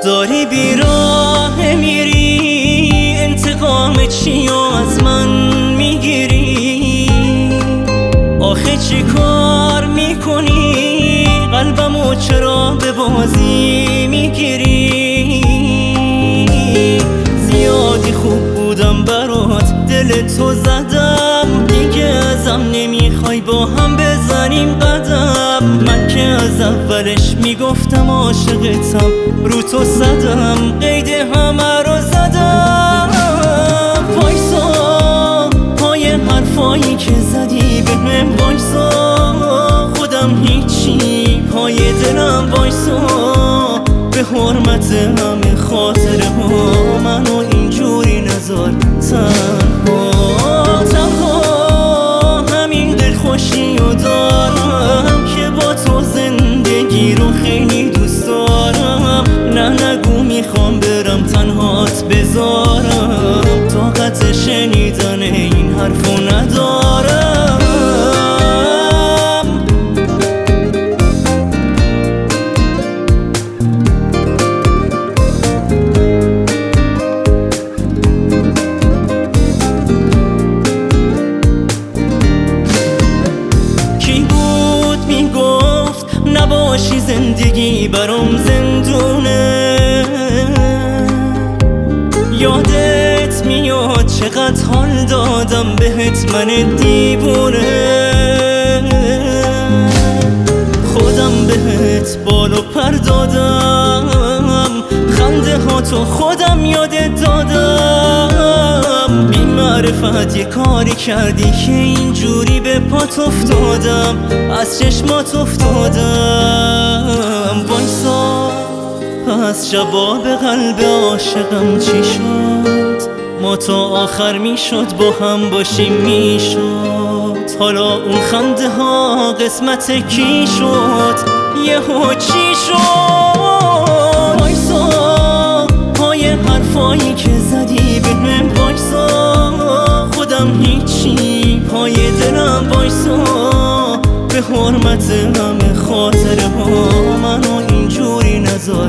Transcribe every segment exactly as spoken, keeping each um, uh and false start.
داری بیراه میری، انتقام چی از من میگیری؟ آخه چی کار میکنی؟ قلبمو چرا به بازی میگیری؟ زیادی خوب بودم برات، دل تو زدم، دیگه ازم نمیخوای با هم بزنیم قدم. من که از اولش میگفتم عاشقتم، رو تو زدم، قید همه رو زدم. وایسا پای حرفایی که زدی بهم، وایسا خودم هیچی پای دلم، وایسا به حرمت همه خاطره ها منو اینجوری نذار تنها. تنها همین دلخوشی رو دارم که با تو زندگی رو خیلی دوست دارم. نه نگو میخوام برم تنهات بذارم، طاقت شنیدن این حرفو ندارم. نباشی زندگی برام زندونه، یادت میاد چقدر حال دادم بهت من دیوونه. خودم بهت بال و پر دادم، خنده ها تو خودم یادت دادم. بی معرفت یه کاری کردی که اینجوری به پات افتادم، از چشمات افتادم. وایسا پس جواب قلب عاشقم چی شد؟ ما تا آخر میشد با هم باشیم میشد، حالا اون خنده ها قسمت کی شد؟ یهو چی شد؟ وایسا پای حرفایی که زدی بهم، وایسا خودم هیچی پای دلم، وایسا به حرمت همه خاطره ها منو اینجوری نذار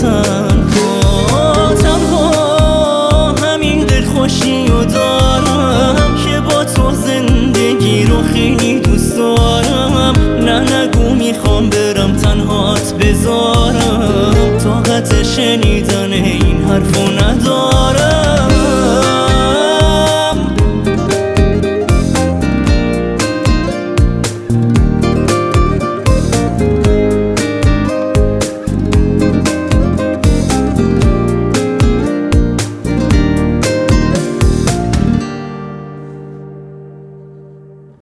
تنها. تنها همین دلخوشی رو دارم که با تو زندگی رو خیلی دوست دارم. نه نگو میخوام برم تنهات بذارم، طاقت شنیدن